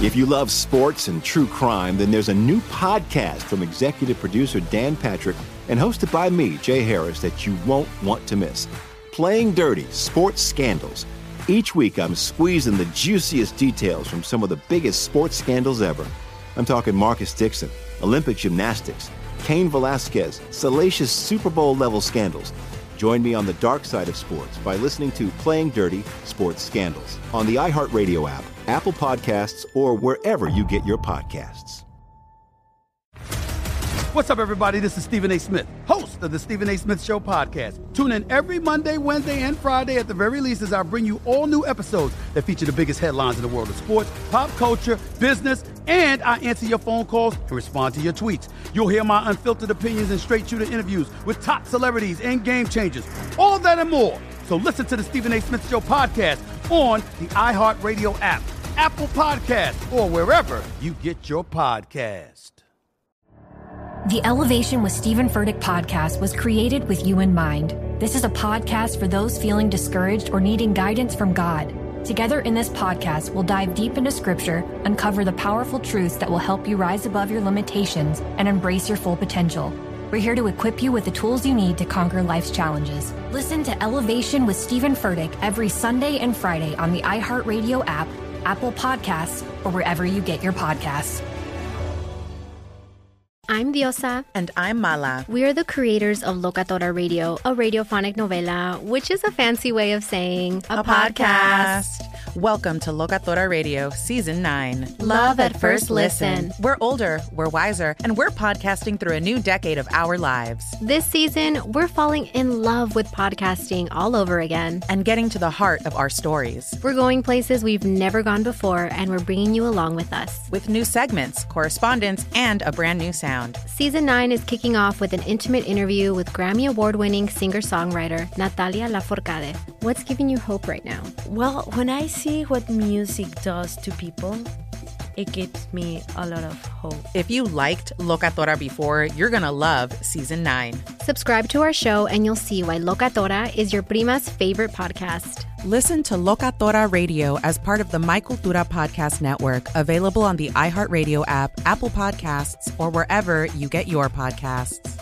If you love sports and true crime, then there's a new podcast from executive producer Dan Patrick and hosted by me, Jay Harris, that you won't want to miss. Playing Dirty: Sports Scandals. Each week, I'm squeezing the juiciest details from some of the biggest sports scandals ever. I'm talking Marcus Dixon, Olympic gymnastics, Cain Velasquez, salacious Super Bowl-level scandals. Join me on the dark side of sports by listening to Playing Dirty: Sports Scandals on the iHeartRadio app, Apple Podcasts, or wherever you get your podcasts. What's up, everybody? This is Stephen A. Smith, host of the Stephen A. Smith Show podcast. Tune in every Monday, Wednesday, and Friday at the very least as I bring you all new episodes that feature the biggest headlines in the world of sports, pop culture, business, and I answer your phone calls and respond to your tweets. You'll hear my unfiltered opinions and straight-shooter interviews with top celebrities and game changers. All that and more. So listen to the Stephen A. Smith Show podcast on the iHeartRadio app, Apple Podcasts, or wherever you get your podcast. The Elevation with Stephen Furtick podcast was created with you in mind. This is a podcast for those feeling discouraged or needing guidance from God. Together in this podcast, we'll dive deep into Scripture, uncover the powerful truths that will help you rise above your limitations and embrace your full potential. We're here to equip you with the tools you need to conquer life's challenges. Listen to Elevation with Stephen Furtick every Sunday and Friday on the iHeartRadio app, Apple Podcasts, or wherever you get your podcasts. I'm Diosa. And I'm Mala. We are the creators of Locatora Radio, a radiophonic novela, which is a fancy way of saying a podcast. Welcome to Locatora Radio, Season 9. Love at first listen. We're older, we're wiser, and we're podcasting through a new decade of our lives. This season, we're falling in love with podcasting all over again. And getting to the heart of our stories. We're going places we've never gone before, and we're bringing you along with us. With new segments, correspondence, and a brand new sound. Season 9 is kicking off with an intimate interview with Grammy Award-winning singer-songwriter Natalia Lafourcade. What's giving you hope right now? Well, when I see what music does to people, it gives me a lot of hope. If you liked Locatora before, you're going to love Season 9. Subscribe to our show and you'll see why Locatora is your prima's favorite podcast. Listen to Locatora Radio as part of the My Cultura Podcast Network, available on the iHeartRadio app, Apple Podcasts, or wherever you get your podcasts.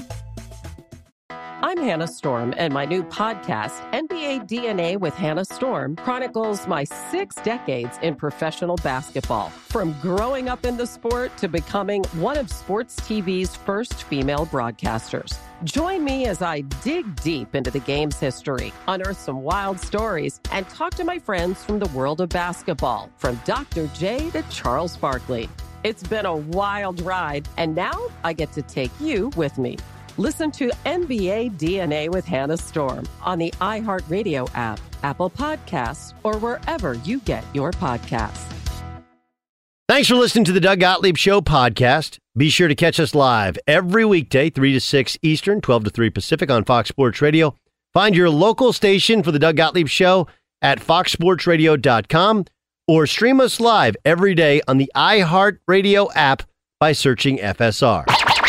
I'm Hannah Storm, and my new podcast, NBA DNA with Hannah Storm, chronicles my 6 decades in professional basketball. From growing up in the sport to becoming one of sports TV's first female broadcasters. Join me as I dig deep into the game's history, unearth some wild stories, and talk to my friends from the world of basketball, from Dr. J to Charles Barkley. It's been a wild ride, and now I get to take you with me. Listen to NBA DNA with Hannah Storm on the iHeartRadio app, Apple Podcasts, or wherever you get your podcasts. Thanks for listening to the Doug Gottlieb Show podcast. Be sure to catch us live every weekday, 3 to 6 Eastern, 12 to 3 Pacific on Fox Sports Radio. Find your local station for the Doug Gottlieb Show at foxsportsradio.com or stream us live every day on the iHeartRadio app by searching FSR.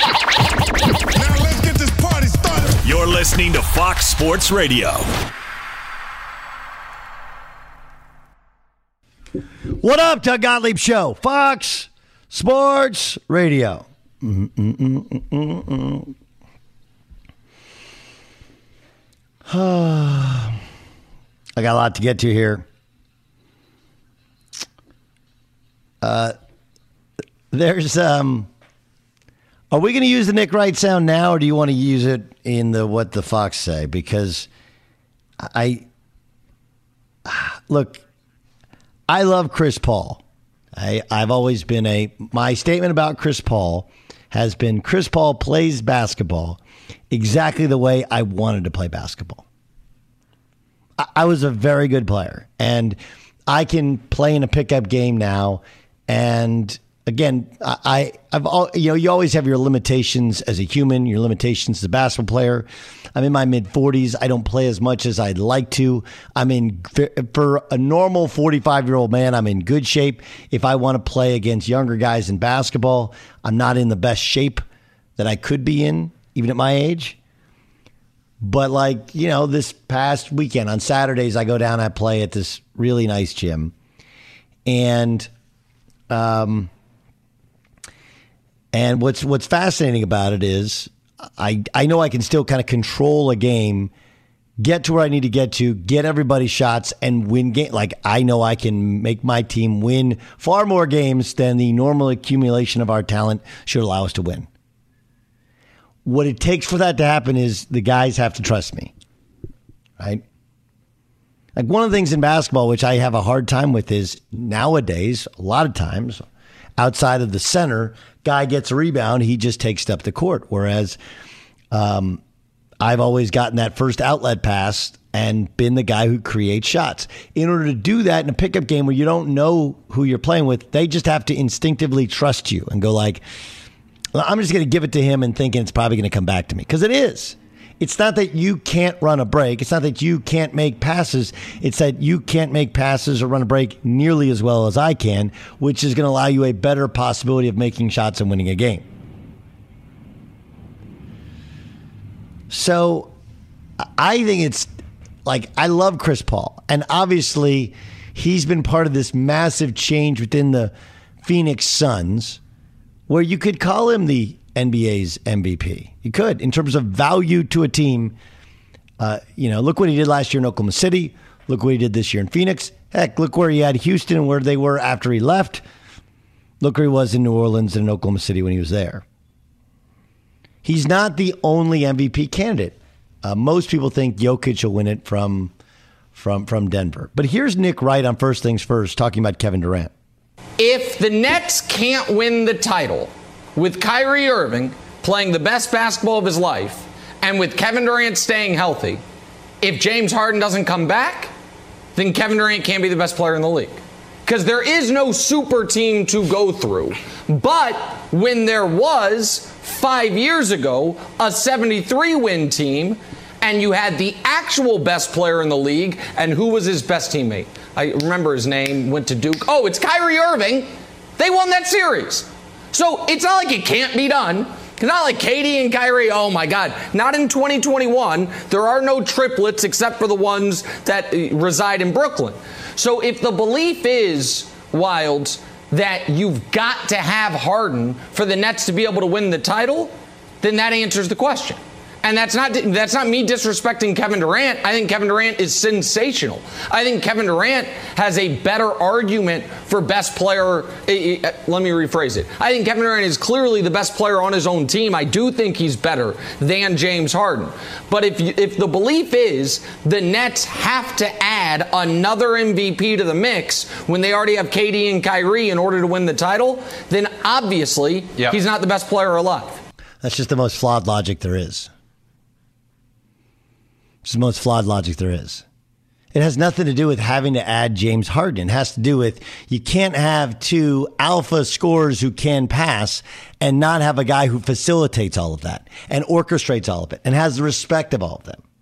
You're listening to Fox Sports Radio. What up, Doug Gottlieb Show? Fox Sports Radio. I got a lot to get to here. There's Are we going to use the Nick Wright sound now, or do you want to use it in the What the Fox Say? Because look, I love Chris Paul. I've always been my statement about Chris Paul has been Chris Paul plays basketball exactly the way I wanted to play basketball. I was a very good player, and I can play in a pickup game now. And again, you always have your limitations as a human, your limitations as a basketball player. I'm in my mid-40s. I don't play as much as I'd like to. For a normal 45-year-old man, I'm in good shape. If I want to play against younger guys in basketball, I'm not in the best shape that I could be in, even at my age. But this past weekend, on Saturdays, I go down, I play at this really nice gym. And And what's fascinating about it is I know I can still kind of control a game, get to where I need to get everybody shots, and win game. Like, I know I can make my team win far more games than the normal accumulation of our talent should allow us to win. What it takes for that to happen is the guys have to trust me, right? Like, one of the things in basketball, which I have a hard time with, is nowadays, a lot of times, outside of the center, guy gets a rebound, he just takes it up the court. Whereas I've always gotten that first outlet pass and been the guy who creates shots. In order to do that in a pickup game where you don't know who you're playing with, they just have to instinctively trust you and go like, well, I'm just going to give it to him and thinking it's probably going to come back to me. Because it is. It's not that you can't run a break. It's not that you can't make passes. It's that you can't make passes or run a break nearly as well as I can, which is going to allow you a better possibility of making shots and winning a game. So I think it's like, I love Chris Paul. And obviously, he's been part of this massive change within the Phoenix Suns, where you could call him the NBA's MVP. You could, in terms of value to a team. Look what he did last year in Oklahoma City. Look what he did this year in Phoenix. Heck, look where he had Houston and where they were after he left. Look where he was in New Orleans and in Oklahoma City when he was there. He's not the only MVP candidate. Most people think Jokic will win it from Denver. But here's Nick Wright on First Things First talking about Kevin Durant. If the Nets can't win the title with Kyrie Irving playing the best basketball of his life and with Kevin Durant staying healthy, if James Harden doesn't come back, then Kevin Durant can't be the best player in the league. Because there is no super team to go through. But when there was, 5 years ago, a 73-win team, and you had the actual best player in the league, and who was his best teammate? I remember his name, went to Duke. Oh, it's Kyrie Irving. They won that series. So it's not like it can't be done. It's not like KD and Kyrie, oh my God. Not in 2021. There are no triplets except for the ones that reside in Brooklyn. So if the belief is, Wildes, that you've got to have Harden for the Nets to be able to win the title, then that answers the question. And that's not me disrespecting Kevin Durant. I think Kevin Durant is sensational. I think Kevin Durant has a better argument for best player. Let me rephrase it. I think Kevin Durant is clearly the best player on his own team. I do think he's better than James Harden. But if the belief is the Nets have to add another MVP to the mix when they already have KD and Kyrie in order to win the title, then obviously he's not the best player alive. That's just the most flawed logic there is. It's the most flawed logic there is. It has nothing to do with having to add James Harden. It has to do with you can't have two alpha scorers who can pass and not have a guy who facilitates all of that and orchestrates all of it and has the respect of all of them.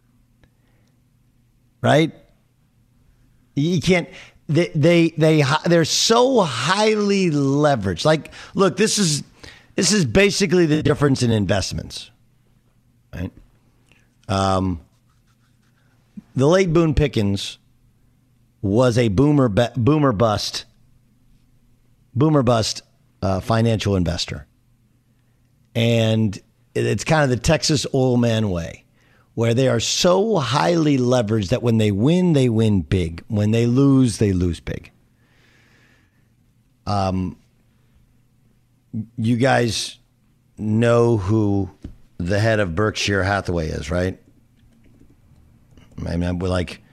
Right? You can't. They're so highly leveraged. Like, look, this is basically the difference in investments. Right? The late Boone Pickens was a boomer bust financial investor. And it's kind of the Texas oil man way, where they are so highly leveraged that when they win big. When they lose big. You guys know who the head of Berkshire Hathaway is, right? I mean, we're like,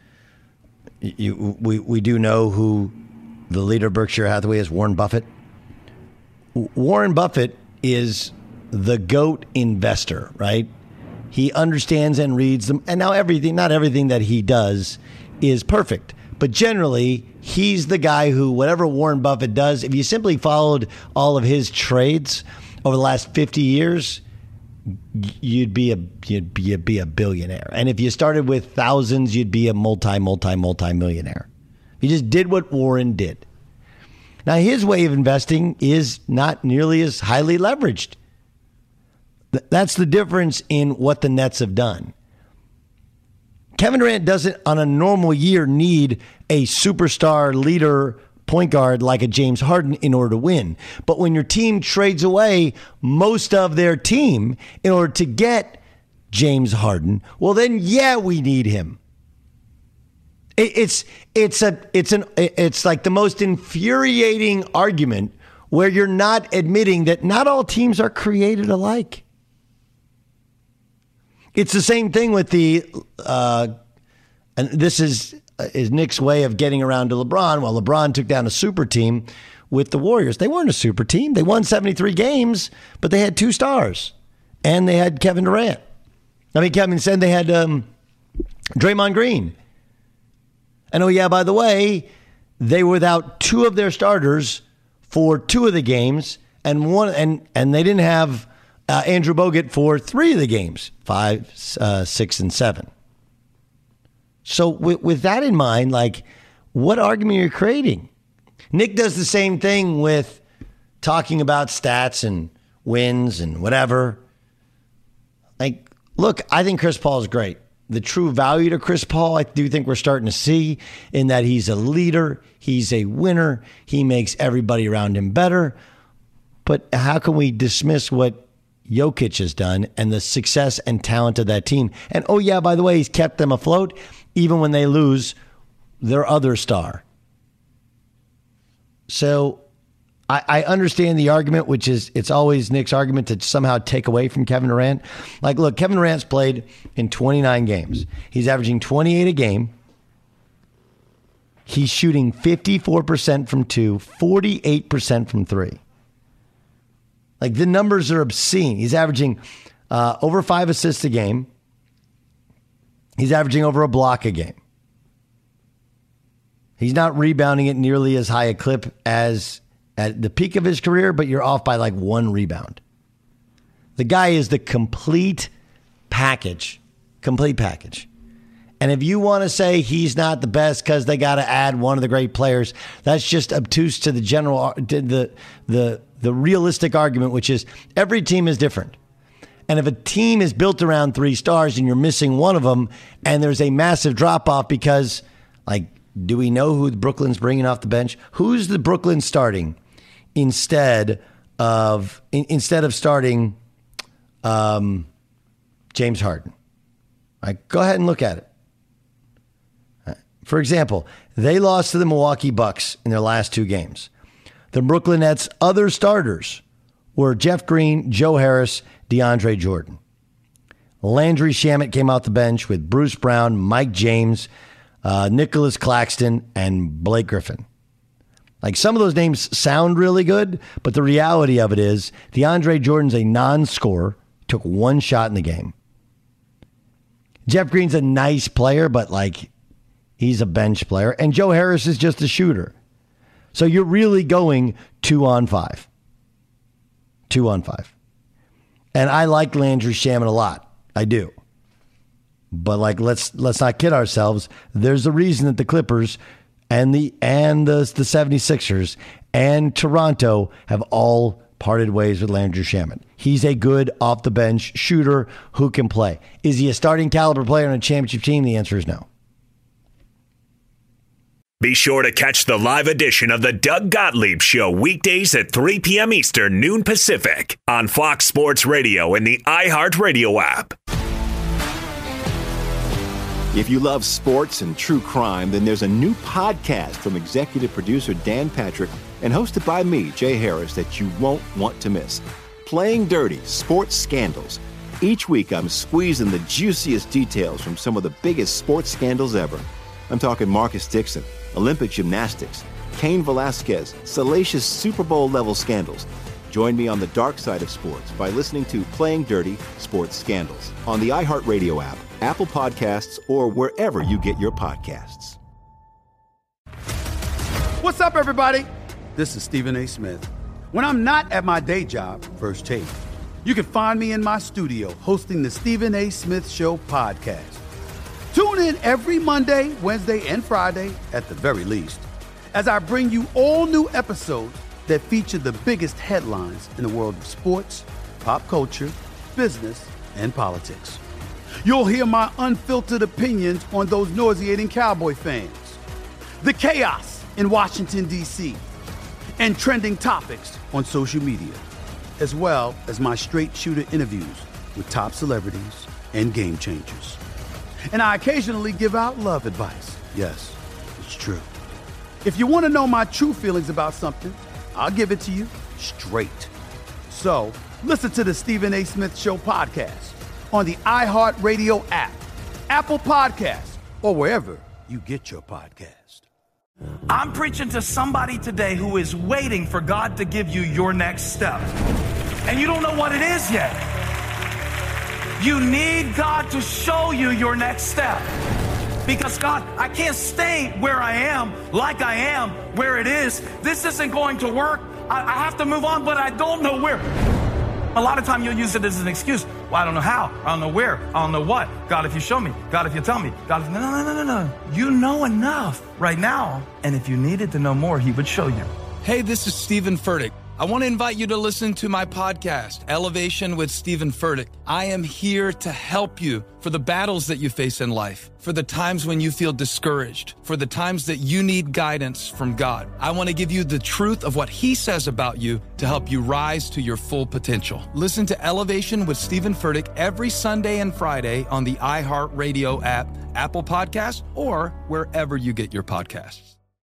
we do know who the leader of Berkshire Hathaway is, Warren Buffett. Warren Buffett is the GOAT investor, right? He understands and reads them. And now not everything that he does is perfect. But generally, he's the guy who, whatever Warren Buffett does, if you simply followed all of his trades over the last 50 years, you'd be a billionaire. And if you started with thousands, you'd be a multi-millionaire. You just did what Warren did. Now, his way of investing is not nearly as highly leveraged. That's the difference in what the Nets have done. Kevin Durant doesn't, on a normal year, need a superstar leader point guard like a James Harden in order to win. But when your team trades away most of their team in order to get James Harden, well, then, yeah, we need him. It's like the most infuriating argument where you're not admitting that not all teams are created alike. It's the same thing with and this is Nick's way of getting around to LeBron. Well, LeBron took down a super team with the Warriors. They weren't a super team. They won 73 games, but they had 2 stars, and they had Kevin Durant. Kevin said they had Draymond Green. And, oh, yeah, by the way, they were without 2 of their starters for 2 of the games, and they didn't have Andrew Bogut for 3 of the games, 5, 6, and 7. So with that in mind, like, what argument are you creating? Nick does the same thing with talking about stats and wins and whatever. Like, look, I think Chris Paul is great. The true value to Chris Paul, I do think we're starting to see in that he's a leader, he's a winner, he makes everybody around him better. But how can we dismiss what Jokic has done and the success and talent of that team? And, oh, yeah, by the way, he's kept them afloat even when they lose their other star. So I understand the argument, which is it's always Nick's argument to somehow take away from Kevin Durant. Like, look, Kevin Durant's played in 29 games. He's averaging 28 a game. He's shooting 54% from 2, 48% from 3. Like, the numbers are obscene. He's averaging over 5 assists a game. He's averaging over a block a game. He's not rebounding at nearly as high a clip as at the peak of his career, but you're off by like 1 rebound. The guy is the complete package. Complete package. And if you want to say he's not the best because they got to add one of the great players, that's just obtuse to the general, the realistic argument, which is every team is different. And if a team is built around 3 stars and you're missing one of them, and there's a massive drop-off because, like, do we know who Brooklyn's bringing off the bench? Who's the Brooklyn starting instead of starting James Harden? Go ahead and look at it. For example, they lost to the Milwaukee Bucks in their last 2 games. The Brooklyn Nets' other starters were Jeff Green, Joe Harris, DeAndre Jordan. Landry Shamet came off the bench with Bruce Brown, Mike James, Nicholas Claxton, and Blake Griffin. Like, some of those names sound really good, but the reality of it is DeAndre Jordan's a non-scorer, took 1 shot in the game. Jeff Green's a nice player, but like, he's a bench player. And Joe Harris is just a shooter. So you're really going 2-on-5. 2-on-5. And I like Landry Shamet a lot. I do. But like, let's not kid ourselves. There's a reason that the Clippers and the 76ers and Toronto have all parted ways with Landry Shamet. He's a good off-the-bench shooter who can play. Is he a starting caliber player on a championship team? The answer is no. Be sure to catch the live edition of the Doug Gottlieb Show weekdays at 3 p.m. Eastern, noon Pacific on Fox Sports Radio and the iHeartRadio app. If you love sports and true crime, then there's a new podcast from executive producer Dan Patrick and hosted by me, Jay Harris, that you won't want to miss. Playing Dirty: Sports Scandals. Each week, I'm squeezing the juiciest details from some of the biggest sports scandals ever. I'm talking Marcus Dixon, Olympic gymnastics, Cain Velasquez, salacious Super Bowl-level scandals. Join me on the dark side of sports by listening to Playing Dirty: Sports Scandals on the iHeartRadio app, Apple Podcasts, or wherever you get your podcasts. What's up, everybody? This is Stephen A. Smith. When I'm not at my day job, First Take, you can find me in my studio hosting the Stephen A. Smith Show podcast. Tune in every Monday, Wednesday, and Friday, at the very least, as I bring you all new episodes that feature the biggest headlines in the world of sports, pop culture, business, and politics. You'll hear my unfiltered opinions on those nauseating Cowboy fans, the chaos in Washington, D.C., and trending topics on social media, as well as my straight shooter interviews with top celebrities and game changers. And I occasionally give out love advice. Yes, it's true. If you want to know my true feelings about something, I'll give it to you straight. So listen to the Stephen A. Smith Show podcast on the iHeartRadio app, Apple Podcasts, or wherever you get your podcast. I'm preaching to somebody today who is waiting for God to give you your next step. And you don't know what it is yet. You need God to show you your next step. Because God, I can't stay where I am, like I am, where it is. This isn't going to work. I have to move on, but I don't know where. A lot of time you'll use it as an excuse. Well, I don't know how. I don't know where. I don't know what. God, if you show me. God, if you tell me. God, if... No. You know enough right now. And if you needed to know more, he would show you. Hey, this is Stephen Furtick. I want to invite you to listen to my podcast, Elevation with Stephen Furtick. I am here to help you for the battles that you face in life, for the times when you feel discouraged, for the times that you need guidance from God. I want to give you the truth of what he says about you to help you rise to your full potential. Listen to Elevation with Stephen Furtick every Sunday and Friday on the iHeartRadio app, Apple Podcasts, or wherever you get your podcasts.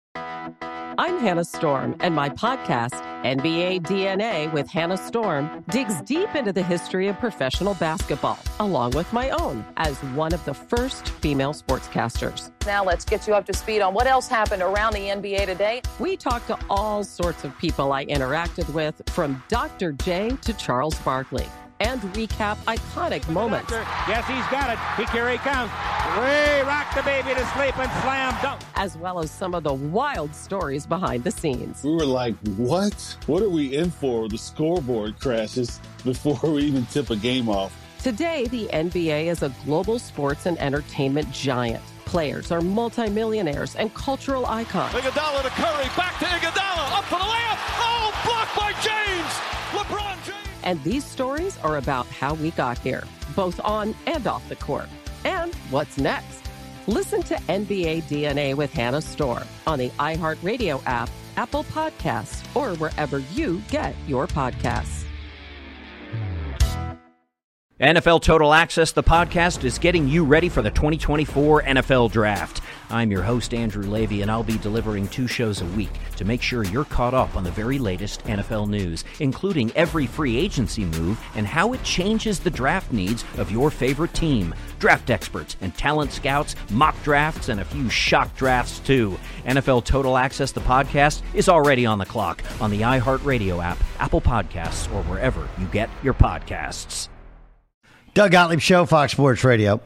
I'm Hannah Storm, and my podcast, NBA DNA with Hannah Storm, digs deep into the history of professional basketball, along with my own, as one of the first female sportscasters. Now let's get you up to speed on what else happened around the NBA today. We talk to all sorts of people I interacted with, from Dr. J to Charles Barkley, and recap iconic moments. Yes, he's got it. Here he comes. Way rock the baby to sleep and slam dunk. As well as some of the wild stories behind the scenes. We were like, what? What are we in for? The scoreboard crashes before we even tip a game off. Today, the NBA is a global sports and entertainment giant. Players are multimillionaires and cultural icons. Iguodala to Curry, back to Iguodala, up for the layup. Oh, blocked by James. LeBron James. And these stories are about how we got here, both on and off the court. And what's next? Listen to NBA DNA with Hannah Storm on the iHeartRadio app, Apple Podcasts, or wherever you get your podcasts. NFL Total Access, the podcast, is getting you ready for the 2024 NFL Draft. I'm your host, Andrew Levy, and I'll be delivering 2 shows a week to make sure you're caught up on the very latest NFL news, including every free agency move and how it changes the draft needs of your favorite team. Draft experts and talent scouts, mock drafts, and a few shock drafts, too. NFL Total Access, the podcast, is already on the clock on the iHeartRadio app, Apple Podcasts, or wherever you get your podcasts. Doug Gottlieb Show, Fox Sports Radio.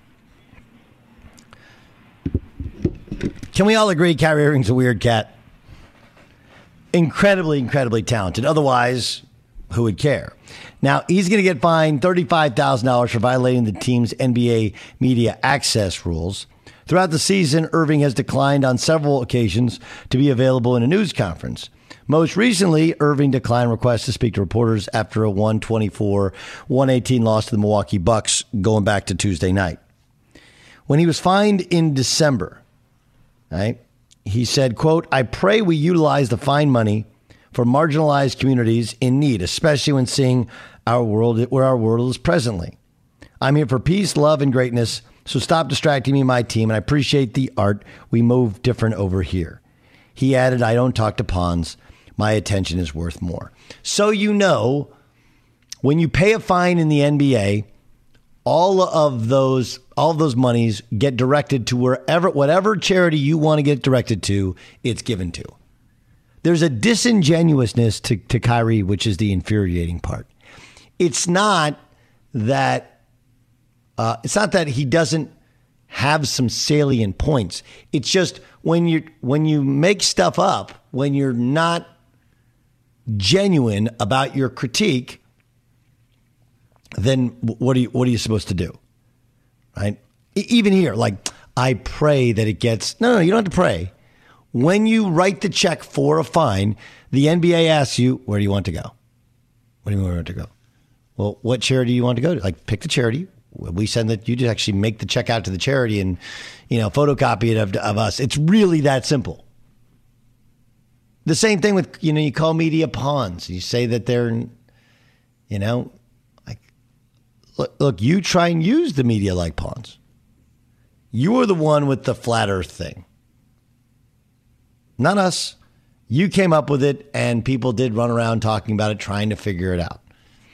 Can we all agree Kyrie Irving's a weird cat? Incredibly talented. Otherwise, who would care? Now, he's going to get fined $35,000 for violating the team's NBA media access rules. Throughout the season, Irving has declined on several occasions to be available in a news conference. Most recently, Irving declined requests to speak to reporters after a 124-118 loss to the Milwaukee Bucks going back to Tuesday night. When he was fined in December, right, he said, quote, "I pray we utilize the fine money for marginalized communities in need, especially when seeing our world where our world is presently. I'm here for peace, love, and greatness, so stop distracting me and my team, and I appreciate the art. We move different over here." He added, "I don't talk to pawns. My attention is worth more." So you know, when you pay a fine in the NBA, all of those monies get directed to whatever charity you want to get directed to, it's given to. There's a disingenuousness to Kyrie, which is the infuriating part. It's not that he doesn't have some salient points. It's just when you make stuff up, when you're not genuine about your critique, then what are you supposed to do? Right? Even here, like, I pray that it gets... No, you don't have to pray. When you write the check for a fine, the NBA asks you, where do you want to go? What do you mean where do you want to go? Well, what charity do you want to go to? Like, pick the charity. We send that, you just actually make the check out to the charity and, photocopy it of us. It's really that simple. the same thing with, you call media pawns. You say that they're, like, look, you try and use the media like pawns. You were the one with the flat earth thing. Not us. You came up with it, and people did run around talking about it, trying to figure it out.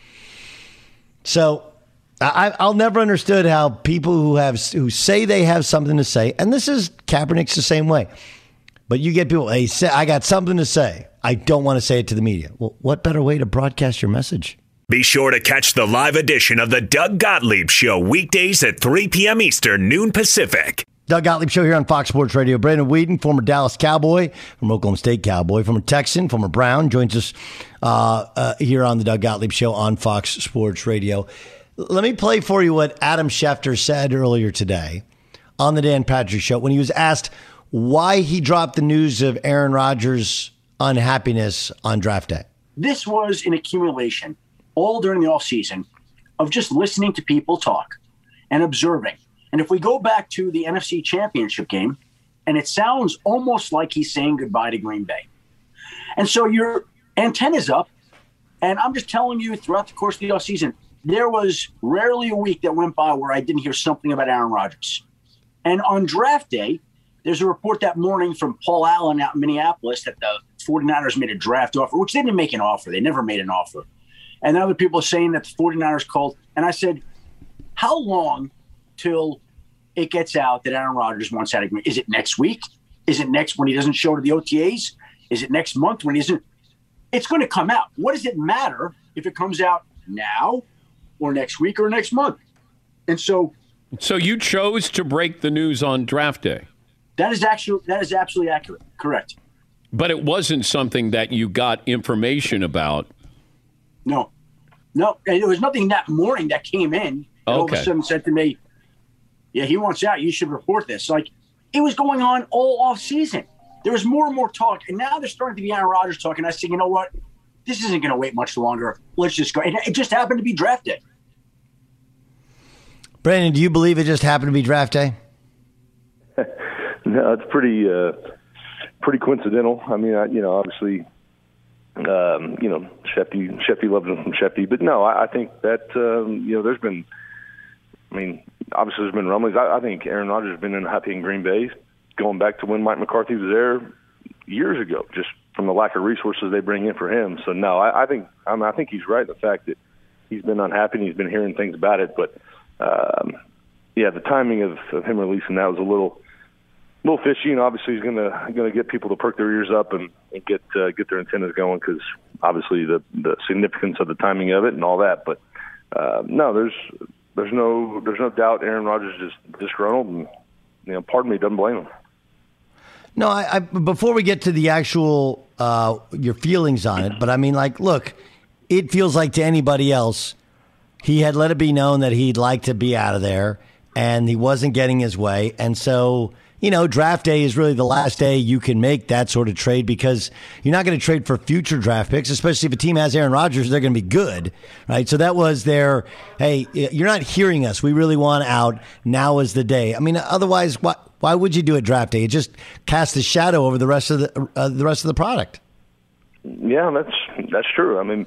So I'll never understood how people who say they have something to say, and this is Kaepernick's the same way, but you get people, hey, I got something to say. I don't want to say it to the media. Well, what better way to broadcast your message? Be sure to catch the live edition of the Doug Gottlieb Show weekdays at 3 p.m. Eastern, noon Pacific. Doug Gottlieb Show here on Fox Sports Radio. Brandon Weeden, former Dallas Cowboy, former Oklahoma State Cowboy, former Texan, former Brown, joins us here on the Doug Gottlieb Show on Fox Sports Radio. Let me play for you what Adam Schefter said earlier today on the Dan Patrick Show when he was asked why he dropped the news of Aaron Rodgers' unhappiness on draft day. This was an accumulation all during the offseason of just listening to people talk and observing. And if we go back to the NFC Championship game, and it sounds almost like he's saying goodbye to Green Bay. And so your antenna's up, and I'm just telling you throughout the course of the offseason, there was rarely a week that went by where I didn't hear something about Aaron Rodgers. And on draft day, there's a report that morning from Paul Allen out in Minneapolis that the 49ers made a draft offer, which they didn't make an offer. They never made an offer. And other people are saying that the 49ers called. And I said, how long till it gets out that Aaron Rodgers wants out of Green Bay? Is it next week? Is it next when he doesn't show to the OTAs? Is it next month when he isn't? It's going to come out. What does it matter if it comes out now or next week or next month? And so you chose to break the news on draft day. That is absolutely accurate. Correct. But it wasn't something that you got information about. No. There was nothing that morning that came in and all of a sudden said to me, yeah, he wants out. You should report this. Like, it was going on all off season. There was more and more talk. And now there's starting to be Aaron Rodgers talk. And I said, you know what? This isn't going to wait much longer. Let's just go. And it just happened to be draft day. Brandon, do you believe it just happened to be draft day? No, it's pretty coincidental. I mean, obviously, Shefty loves him from Shefty. But no, I think that, there's been, obviously there's been rumblings. I think Aaron Rodgers has been unhappy in Green Bay going back to when Mike McCarthy was there years ago, just from the lack of resources they bring in for him. So, no, I think he's right in the fact that he's been unhappy and he's been hearing things about it. But, the timing of him releasing that was a little fishy, and obviously he's gonna get people to perk their ears up and get their antennas going because obviously the significance of the timing of it and all that. But no, there's no doubt Aaron Rodgers is disgruntled, and part of me doesn't blame him. No, I before we get to the actual your feelings on it, but I mean, like, look, it feels like to anybody else, he had let it be known that he'd like to be out of there, and he wasn't getting his way, and so. Draft day is really the last day you can make that sort of trade because you're not going to trade for future draft picks, especially if a team has Aaron Rodgers, they're going to be good, right? So that was their, hey, you're not hearing us. We really want out. Now is the day. I mean, otherwise, why would you do a draft day? It just casts a shadow over the rest of the product. Yeah, that's true. I mean,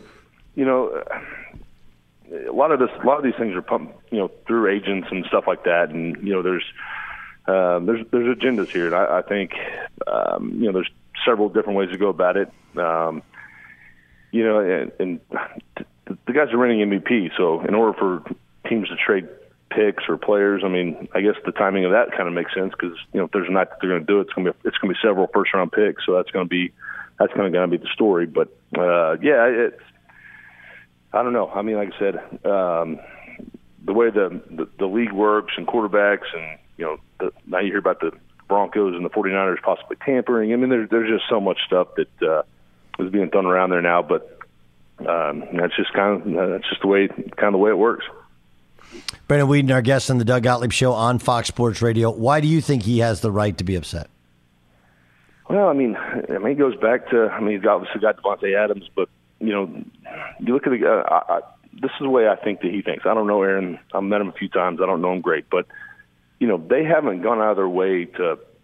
a lot of these things are pumped, through agents and stuff like that, and there's agendas here, and I think there's several different ways to go about it. And the guys are running MVP, so in order for teams to trade picks or players, I mean, I guess the timing of that kind of makes sense because if there's a night that they're going to do it, it's going to be several first round picks, so that's going to be the story. But I don't know. I mean, like I said, the way the league works and quarterbacks and now you hear about the Broncos and the 49ers possibly tampering. I mean, there's just so much stuff that is being thrown around there now, but that's just the way it works. Brandon Weeden, our guest on the Doug Gottlieb Show on Fox Sports Radio. Why do you think he has the right to be upset? Well, I mean, it goes back to, he's obviously got Devontae Adams, but you look at the this is the way I think that he thinks. I don't know Aaron. I've met him a few times. I don't know him great, but they haven't gone out of their way to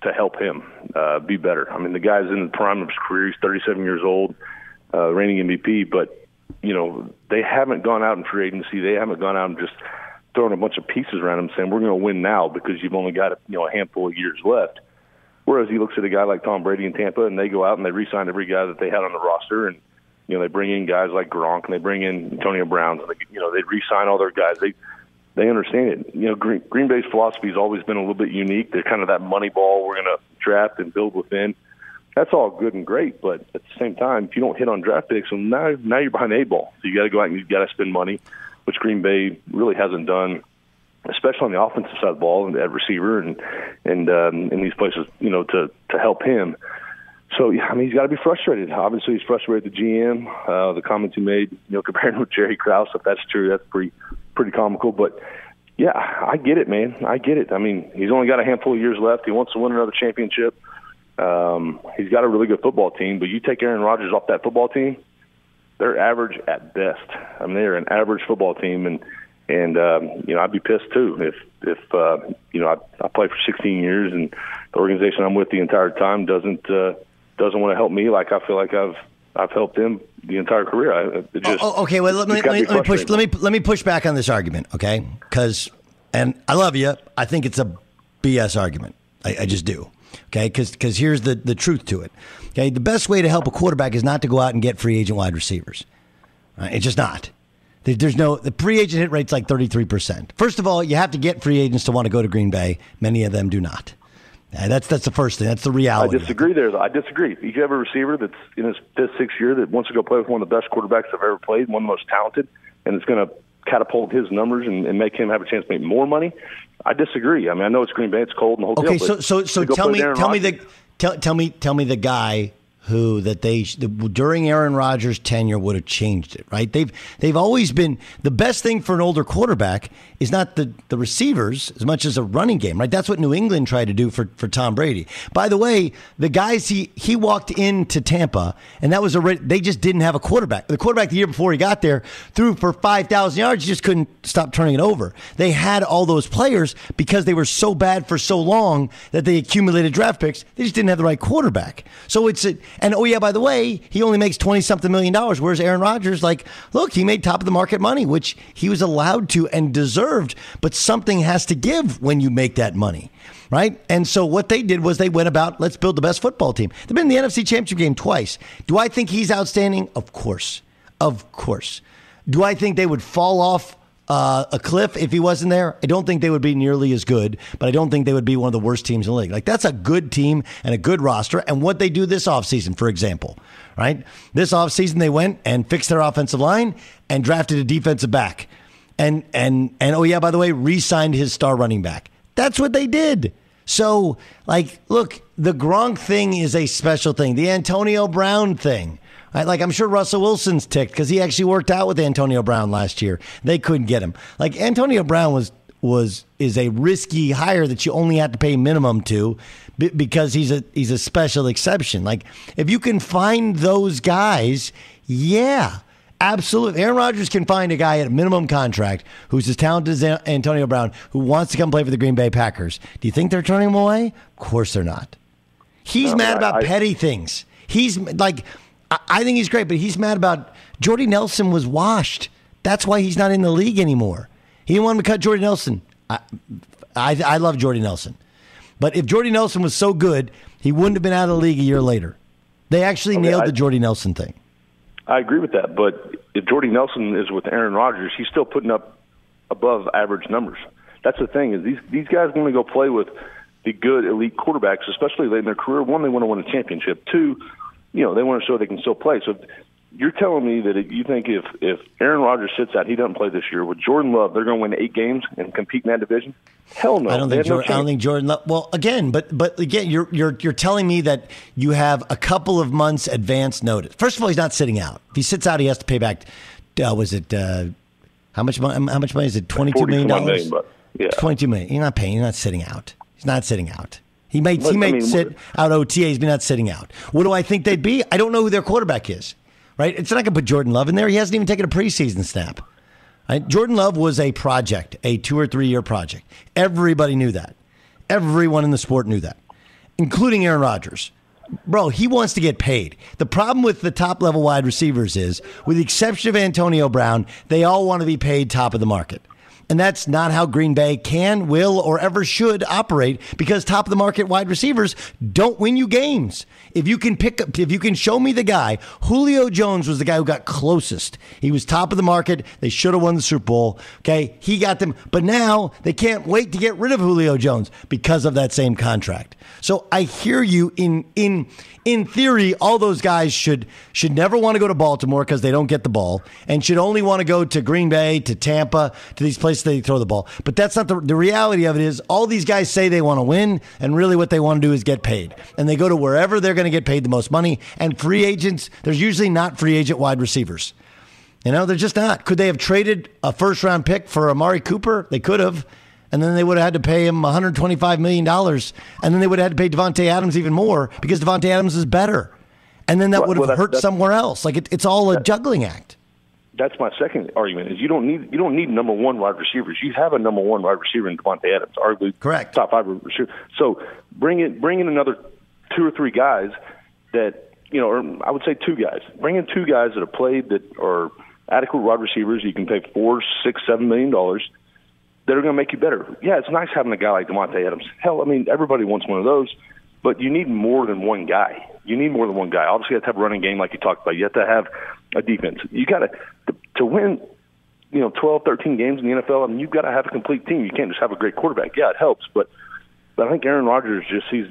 help him be better. I mean, the guy's in the prime of his career. He's 37 years old, reigning MVP, but they haven't gone out in free agency. They haven't gone out and just thrown a bunch of pieces around him saying, we're going to win now because you've only got a handful of years left. Whereas he looks at a guy like Tom Brady in Tampa, and they go out and they re-sign every guy that they had on the roster, and they bring in guys like Gronk, and they bring in Antonio Brown, and they re-sign all their guys. They understand it. Green Bay's philosophy has always been a little bit unique. They're kind of that money ball. We're going to draft and build within. That's all good and great, but at the same time, if you don't hit on draft picks, well, now you're behind the 8 ball. So you got to go out and you got to spend money, which Green Bay really hasn't done, especially on the offensive side of the ball and at receiver and in these places, to help him. So, I mean, he's got to be frustrated. Obviously, he's frustrated with the GM. The comments he made, comparing with Jerry Krause, if that's true, that's pretty comical. But, yeah, I get it, man. I get it. I mean, he's only got a handful of years left. He wants to win another championship. He's got a really good football team. But you take Aaron Rodgers off that football team, they're average at best. I mean, they're an average football team. And I'd be pissed, too, if I played for 16 years and the organization I'm with the entire time doesn't want to help me like I feel like I've helped them the entire career. Okay, well let me push back on this argument, okay? And I love you. I think it's a BS argument. I just do. Okay, because here's the truth to it. Okay, the best way to help a quarterback is not to go out and get free agent wide receivers. It's just not. The free agent hit rate's like 33%. First of all, you have to get free agents to want to go to Green Bay. Many of them do not. That's the first thing. That's the reality. I disagree there. I disagree. If you have a receiver that's in his 5th, 6th year that wants to go play with one of the best quarterbacks I've ever played, one of the most talented, and it's going to catapult his numbers and make him have a chance to make more money, I disagree. I mean, I know it's Green Bay, it's cold and the whole deal. Okay, so tell me the guy who during Aaron Rodgers' tenure would have changed it, right? They've always been the best thing for an older quarterback is not the receivers as much as a running game, right? That's what New England tried to do for Tom Brady. By the way, the guys he walked into Tampa, and that was they just didn't have a quarterback. The quarterback the year before he got there threw for 5,000 yards, you just couldn't stop turning it over. They had all those players because they were so bad for so long that they accumulated draft picks. They just didn't have the right quarterback. So and oh yeah, by the way, he only makes $20-something million, whereas Aaron Rodgers, look, he made top of the market money, which he was allowed to and deserved, but something has to give when you make that money, right? And so what they did was they went about, let's build the best football team. They've been in the NFC Championship game twice. Do I think he's outstanding? Of course. Do I think they would fall off a cliff if he wasn't there? I don't think they would be nearly as good, but I don't think they would be one of the worst teams in the league. That's a good team and a good roster. And what they do this offseason, for example, right? This offseason they went and fixed their offensive line and drafted a defensive back. And oh yeah, by the way, re-signed his star running back. That's what they did. So, look, the Gronk thing is a special thing. The Antonio Brown thing. Right? I'm sure Russell Wilson's ticked because he actually worked out with Antonio Brown last year. They couldn't get him. Antonio Brown is a risky hire that you only have to pay minimum to because he's a special exception. If you can find those guys, yeah, absolutely. Aaron Rodgers can find a guy at a minimum contract who's as talented as Antonio Brown who wants to come play for the Green Bay Packers. Do you think they're turning him away? Of course they're not. He's mad about petty things. He's I think he's great, but he's mad about Jordy Nelson was washed. That's why he's not in the league anymore. He didn't want him to cut Jordy Nelson. I love Jordy Nelson. But if Jordy Nelson was so good, he wouldn't have been out of the league a year later. They actually nailed the Jordy Nelson thing. I agree with that, but if Jordy Nelson is with Aaron Rodgers, he's still putting up above average numbers. That's the thing, is these guys want to go play with the good elite quarterbacks, especially late in their career. One, they want to win a championship. Two, they want to show they can still play. So you're telling me that you think if Aaron Rodgers sits out, he doesn't play this year, with Jordan Love, they're going to win 8 games and compete in that division? Hell no. I don't think Jordan Love. Well, again, but again, you're telling me that you have a couple of months advance notice. First of all, he's not sitting out. If he sits out, he has to pay back. Was it how much money is it? $22 million. Yeah. $22 million. You're not paying. You're not sitting out. He's not sitting out. He may sit out OTAs, but not sitting out. What do I think they'd be? I don't know who their quarterback is. Right? It's not going to put Jordan Love in there. He hasn't even taken a preseason snap. Right? Jordan Love was a project, a 2 or 3 year project. Everybody knew that. Everyone in the sport knew that. including Aaron Rodgers. Bro, he wants to get paid. The problem with the top-level wide receivers is, with the exception of Antonio Brown, they all want to be paid top of the market. And that's not how Green Bay can, will, or ever should operate, because top-of-the-market wide receivers don't win you games. If you can show me the guy, Julio Jones was the guy who got closest. He was top of the market. They should have won the Super Bowl. Okay, he got them. But now they can't wait to get rid of Julio Jones because of that same contract. So I hear you. In theory, all those guys should never want to go to Baltimore because they don't get the ball, and should only want to go to Green Bay, to Tampa, to these places they throw the ball. But that's not the reality of it. Is all these guys say they want to win, and really what they want to do is get paid. And they go to wherever they're going to get paid the most money. And free agents, there's usually not free agent wide receivers. They're just not. Could they have traded a first-round pick for Amari Cooper? They could have. And then they would have had to pay him $125 million. And then they would have had to pay Devontae Adams even more because Devontae Adams is better. And then that would have hurt somewhere else. Like it's all a juggling act. That's my second argument is you don't need number one wide receivers. You have a number one wide receiver in Devontae Adams, arguably correct, top 5 receiver. So bring in another 2 or 3 guys that, or I would say 2 guys. Bring in 2 guys that have played that are adequate wide receivers. You can pay $4, $6, $7 million that are going to make you better. Yeah, it's nice having a guy like Devontae Adams. Hell, I mean, everybody wants one of those, but you need more than one guy. Obviously, you have to have a running game like you talked about. You have to have a defense. You got to win, 12, 13 games in the NFL. I mean, you've got to have a complete team. You can't just have a great quarterback. Yeah, it helps, but I think Aaron Rodgers